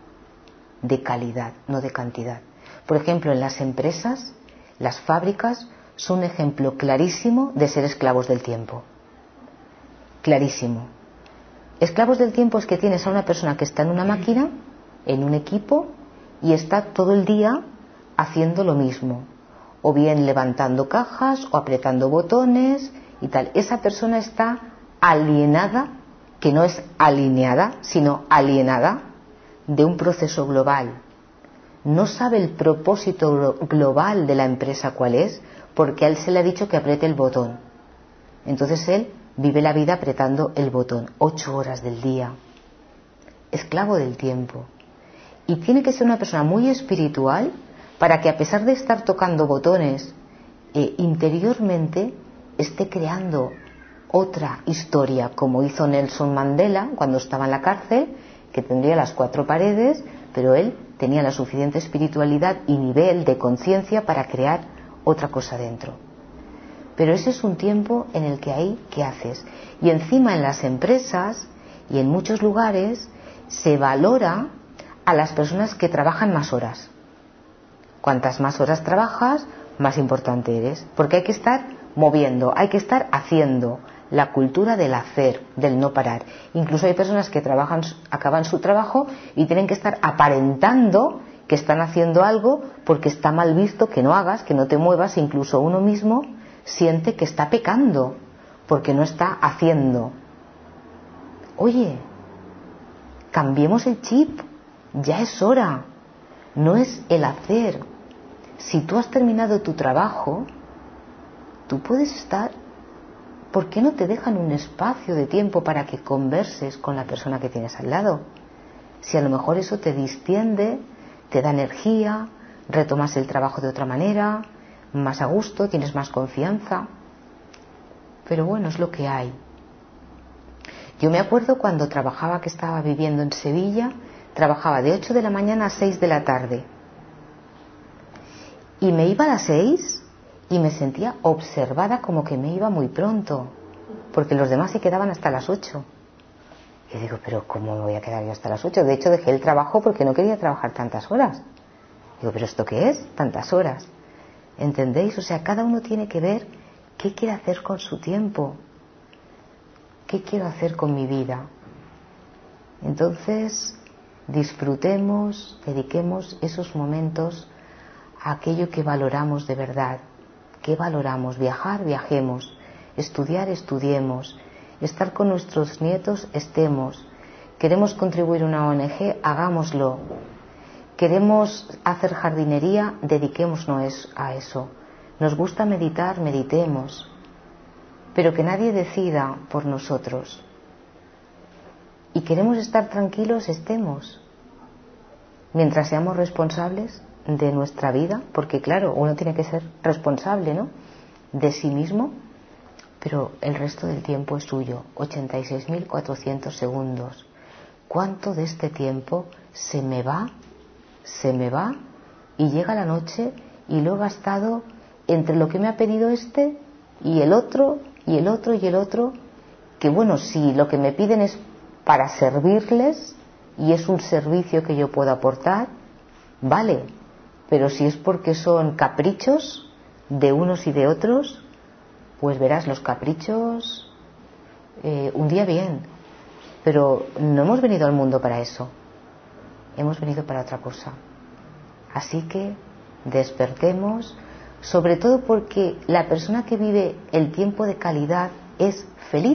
de calidad, no de cantidad. Por ejemplo, en las empresas, las fábricas son un ejemplo clarísimo de ser esclavos del tiempo. Clarísimo. Esclavos del tiempo es que tienes a una persona que está en una máquina, en un equipo, y está todo el día haciendo lo mismo, o bien levantando cajas o apretando botones y tal. Esa persona está alienada, que no es alineada, sino alienada de un proceso global. No sabe el propósito global de la empresa cuál es, porque a él se le ha dicho que apriete el botón. Entonces él vive la vida apretando el botón, ocho horas del día. Esclavo del tiempo. Y tiene que ser una persona muy espiritual para que, a pesar de estar tocando botones, eh, interiormente esté creando otra historia, como hizo Nelson Mandela cuando estaba en la cárcel, que tendría las cuatro paredes, pero él tenía la suficiente espiritualidad y nivel de conciencia para crear otra cosa dentro. Pero ese es un tiempo en el que ahí, ¿qué haces? Y encima en las empresas y en muchos lugares se valora a las personas que trabajan más horas. Cuantas más horas trabajas, más importante eres, porque hay que estar moviendo, hay que estar haciendo. La cultura del hacer, del no parar. Incluso hay personas que trabajan, acaban su trabajo y tienen que estar aparentando que están haciendo algo, porque está mal visto que no hagas, que no te muevas. Incluso uno mismo siente que está pecando porque no está haciendo. Oye, cambiemos el chip, ya es hora. No es el hacer. Si tú has terminado tu trabajo, tú puedes estar. ¿Por qué no te dejan un espacio de tiempo para que converses con la persona que tienes al lado? Si a lo mejor eso te distiende, te da energía, retomas el trabajo de otra manera, más a gusto, tienes más confianza. Pero bueno, es lo que hay. Yo me acuerdo cuando trabajaba, que estaba viviendo en Sevilla, trabajaba de ocho de la mañana a seis de la tarde. Y me iba a las seis y me sentía observada, como que me iba muy pronto, porque los demás se quedaban hasta las ocho. Y digo, pero ¿cómo me voy a quedar yo hasta las ocho? De hecho, dejé el trabajo porque no quería trabajar tantas horas. Digo, ¿pero esto qué es? Tantas horas. ¿Entendéis? O sea, cada uno tiene que ver qué quiere hacer con su tiempo. ¿Qué quiero hacer con mi vida? Entonces, disfrutemos, dediquemos esos momentos a aquello que valoramos de verdad. ¿Qué valoramos? Viajar, viajemos. Estudiar, estudiemos. Estar con nuestros nietos, estemos. Queremos contribuir a una O N G, hagámoslo. Queremos hacer jardinería, dediquémonos a eso. Nos gusta meditar, meditemos. Pero que nadie decida por nosotros. Y queremos estar tranquilos, estemos. Mientras seamos responsables de nuestra vida, porque claro, uno tiene que ser responsable, ¿no?, de sí mismo, pero el resto del tiempo es suyo. Ochenta y seis mil cuatrocientos segundos. ¿Cuánto de este tiempo se me va, se me va y llega la noche y lo he gastado entre lo que me ha pedido este y el otro y el otro y el otro? Que bueno, si lo que me piden es para servirles y es un servicio que yo puedo aportar, vale. Pero si es porque son caprichos de unos y de otros, pues verás, los caprichos eh, un día bien, pero no hemos venido al mundo para eso, hemos venido para otra cosa. Así que despertemos, sobre todo porque la persona que vive el tiempo de calidad es feliz,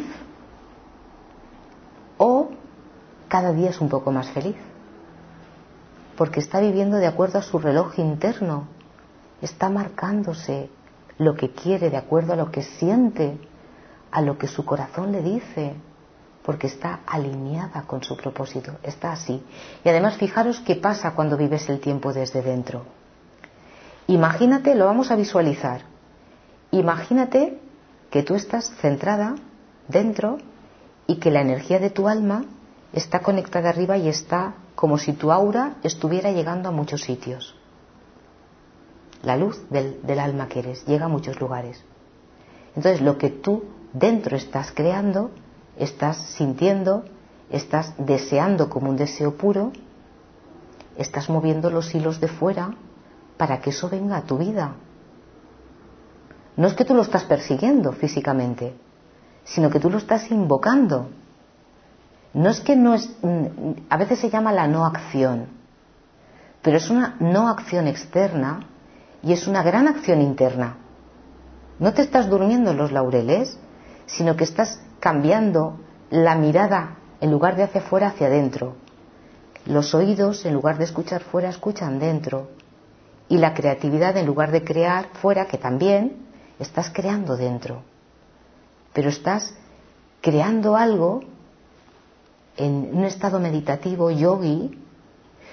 o cada día es un poco más feliz, porque está viviendo de acuerdo a su reloj interno, está marcándose lo que quiere de acuerdo a lo que siente, a lo que su corazón le dice, porque está alineada con su propósito, está así. Y además, fijaros qué pasa cuando vives el tiempo desde dentro. Imagínate, lo vamos a visualizar, imagínate que tú estás centrada dentro y que la energía de tu alma está conectada arriba y está como si tu aura estuviera llegando a muchos sitios. La luz del, del alma que eres llega a muchos lugares. Entonces, lo que tú dentro estás creando, estás sintiendo, estás deseando como un deseo puro, estás moviendo los hilos de fuera para que eso venga a tu vida. No es que tú lo estás persiguiendo físicamente, sino que tú lo estás invocando. No es que no es, a veces se llama la no acción, pero es una no acción externa y es una gran acción interna. No te estás durmiendo en los laureles, sino que estás cambiando la mirada, en lugar de hacia afuera, hacia adentro. Los oídos, en lugar de escuchar fuera, escuchan dentro. Y la creatividad, en lugar de crear fuera, que también, estás creando dentro. Pero estás creando algo en un estado meditativo, yogi,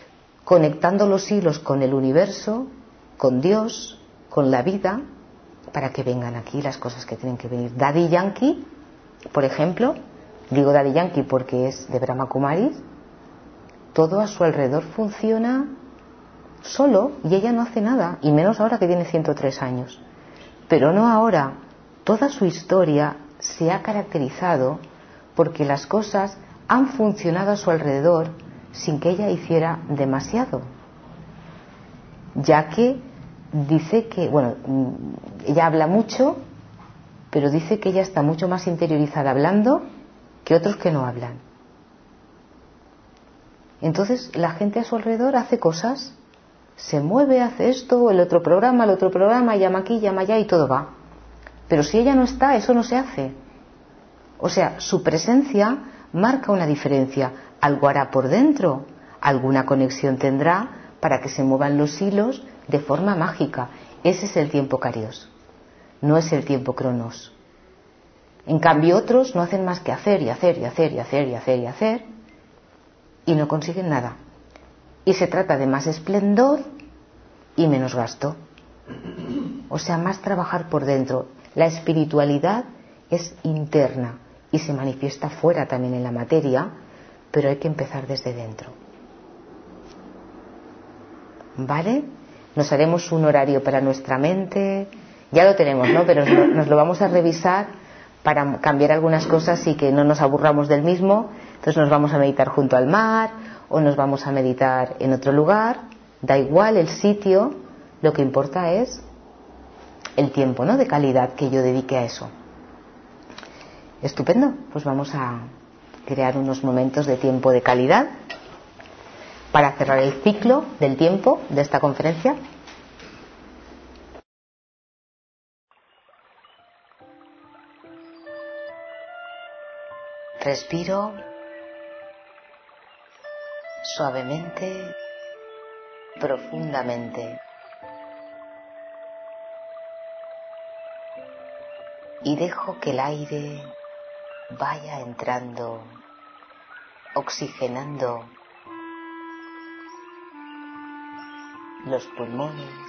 conectando los hilos con el universo, con Dios, con la vida, para que vengan aquí las cosas que tienen que venir. Daddy Yankee, por ejemplo, digo Daddy Yankee porque es de Brahma Kumaris, todo a su alrededor funciona solo y ella no hace nada, y menos ahora que tiene ciento tres años. Pero no ahora. Toda su historia se ha caracterizado porque las cosas han funcionado a su alrededor sin que ella hiciera demasiado, ya que dice que, bueno, ella habla mucho, pero dice que ella está mucho más interiorizada hablando que otros que no hablan. Entonces la gente a su alrededor hace cosas, se mueve, hace esto, el otro programa, el otro programa, llama aquí, llama allá y todo va. Pero si ella no está, eso no se hace. O sea, su presencia marca una diferencia. Algo hará por dentro, alguna conexión tendrá para que se muevan los hilos de forma mágica. Ese es el tiempo Kairos, no es el tiempo Cronos. En cambio otros no hacen más que hacer y hacer y hacer y hacer y hacer y hacer y no consiguen nada. Y se trata de más esplendor y menos gasto. O sea, más trabajar por dentro. La espiritualidad es interna y se manifiesta fuera también en la materia, pero hay que empezar desde dentro. ¿Vale? Nos haremos un horario para nuestra mente. Ya lo tenemos, ¿no? Pero nos lo, nos lo vamos a revisar para cambiar algunas cosas y que no nos aburramos del mismo. Entonces nos vamos a meditar junto al mar o nos vamos a meditar en otro lugar. Da igual el sitio, lo que importa es el tiempo, ¿no? De calidad que yo dedique a eso. Estupendo, pues vamos a crear unos momentos de tiempo de calidad para cerrar el ciclo del tiempo de esta conferencia. Respiro suavemente, profundamente. Y dejo que el aire vaya entrando, oxigenando los pulmones,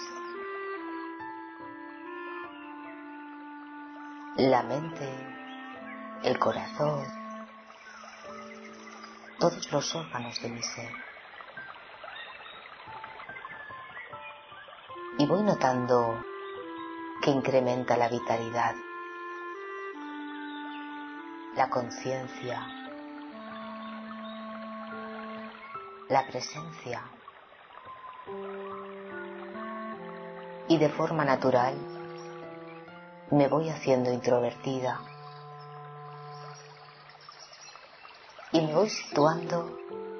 la mente, el corazón, todos los órganos de mi ser. Y voy notando que incrementa la vitalidad, la conciencia, la presencia. Y de forma natural me voy haciendo introvertida y me voy situando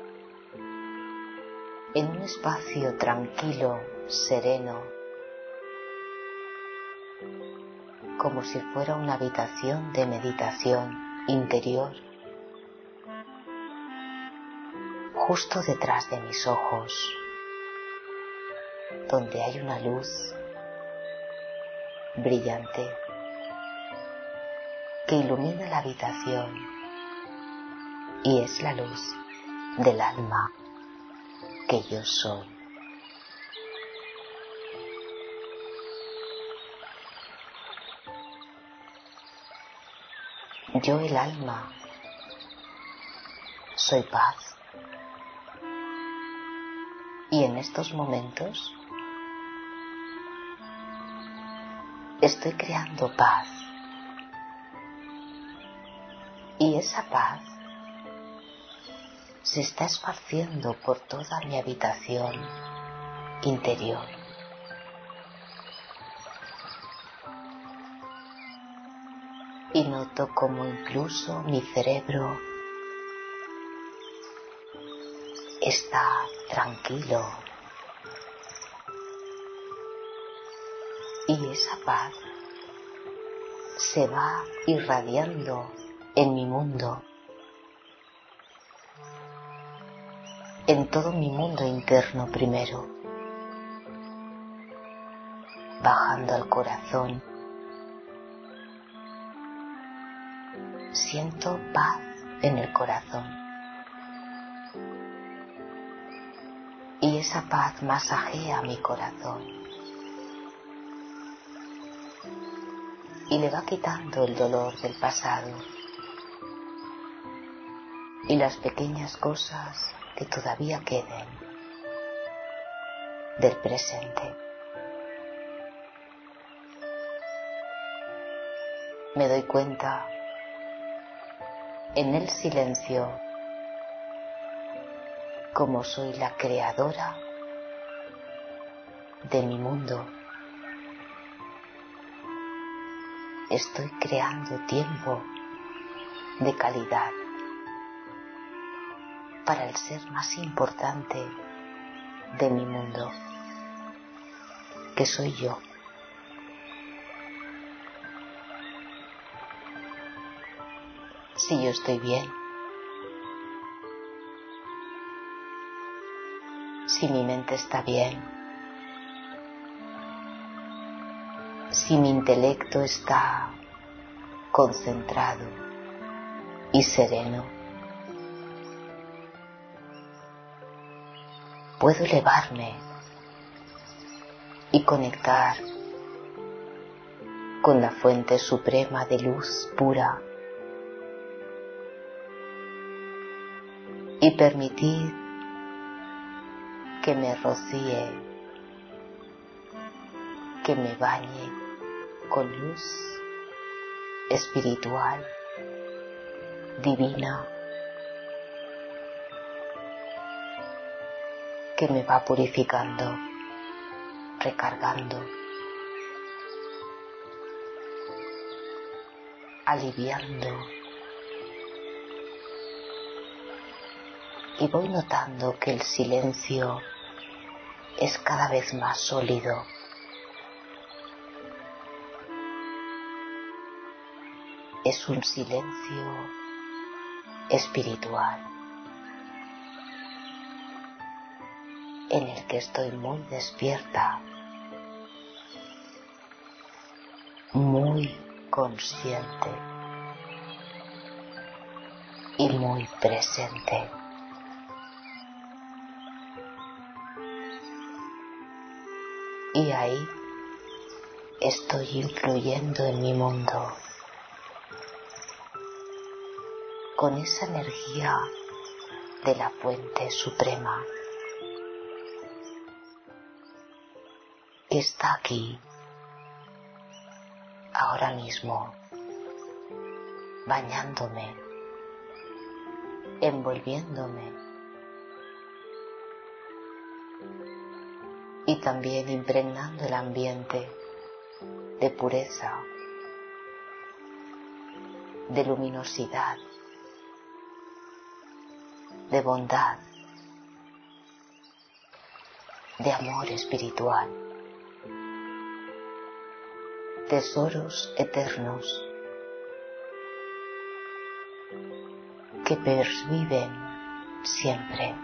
en un espacio tranquilo, sereno, como si fuera una habitación de meditación interior, justo detrás de mis ojos, donde hay una luz brillante que ilumina la habitación y es la luz del alma que yo soy. Yo, el alma, soy paz. Y en estos momentos estoy creando paz. Y esa paz se está esparciendo por toda mi habitación interior. Y noto como incluso mi cerebro está tranquilo. Y esa paz se va irradiando en mi mundo, en todo mi mundo interno primero, bajando al corazón. Siento paz en el corazón y esa paz masajea mi corazón y le va quitando el dolor del pasado y las pequeñas cosas que todavía queden del presente. Me doy cuenta en el silencio como soy la creadora de mi mundo. Estoy creando tiempo de calidad para el ser más importante de mi mundo, que soy yo. Si yo estoy bien, si mi mente está bien, si mi intelecto está concentrado y sereno, puedo elevarme y conectar con la fuente suprema de luz pura y permitir que me rocíe, que me bañe con luz espiritual, divina, que me va purificando, recargando, aliviando. Y voy notando que el silencio es cada vez más sólido. Es un silencio espiritual en el que estoy muy despierta, muy consciente y muy presente. Y ahí estoy influyendo en mi mundo con esa energía de la fuente suprema que está aquí, ahora mismo, bañándome, envolviéndome y también impregnando el ambiente de pureza, de luminosidad, de bondad, de amor espiritual, tesoros eternos que perviven siempre.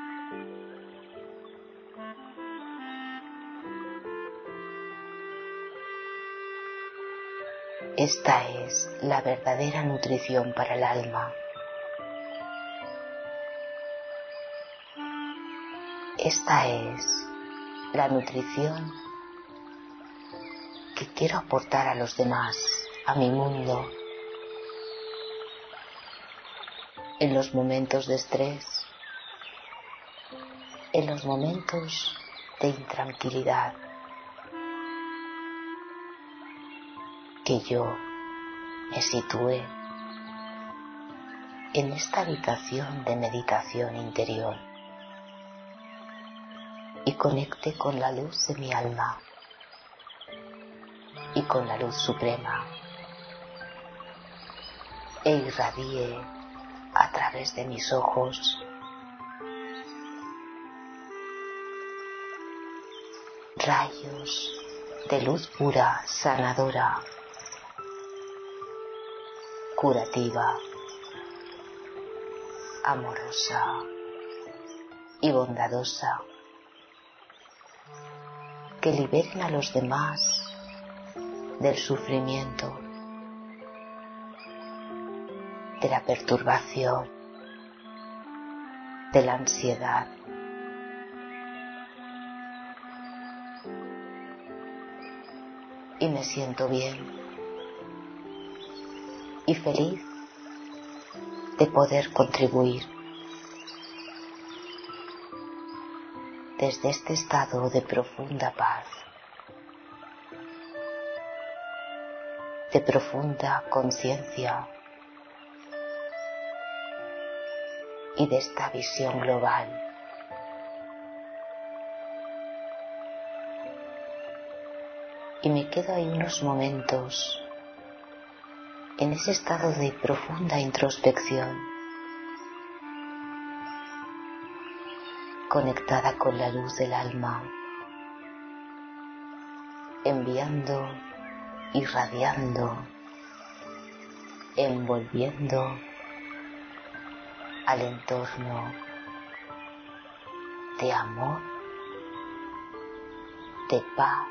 Esta es la verdadera nutrición para el alma. Esta es la nutrición que quiero aportar a los demás, a mi mundo, en los momentos de estrés, en los momentos de intranquilidad, que yo me sitúe en esta habitación de meditación interior y conecte con la luz de mi alma y con la luz suprema e irradie a través de mis ojos rayos de luz pura, sanadora, curativa, amorosa y bondadosa, que liberen a los demás del sufrimiento, de la perturbación, de la ansiedad, y me siento bien y feliz de poder contribuir desde este estado de profunda paz, de profunda conciencia y de esta visión global. Y me quedo ahí unos momentos en ese estado de profunda introspección, conectada con la luz del alma, enviando, irradiando, envolviendo al entorno de amor, de paz,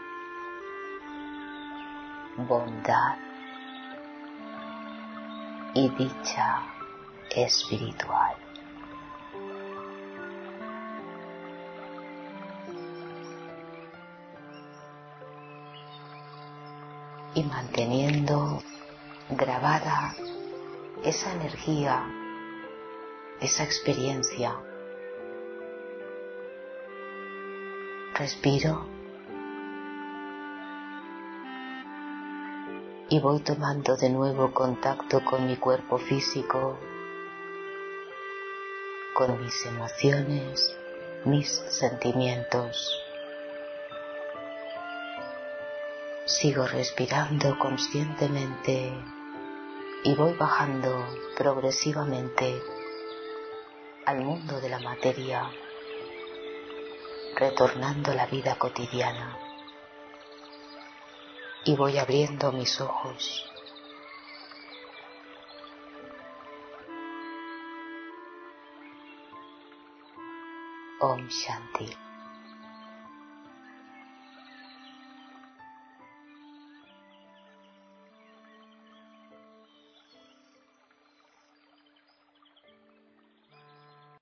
bondad y dicha espiritual. Y manteniendo grabada esa energía, esa experiencia, respiro y voy tomando de nuevo contacto con mi cuerpo físico, con mis emociones, mis sentimientos. Sigo respirando conscientemente y voy bajando progresivamente al mundo de la materia, retornando a la vida cotidiana. Y voy abriendo mis ojos. Om Shanti.